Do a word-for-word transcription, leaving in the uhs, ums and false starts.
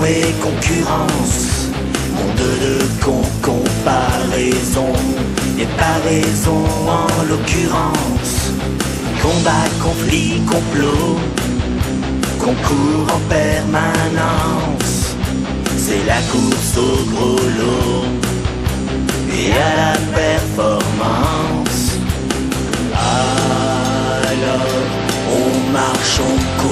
et concurrence, monde de con comparaison et paraison en l'occurrence. Combat, conflit, complot, concours en permanence. C'est la course au gros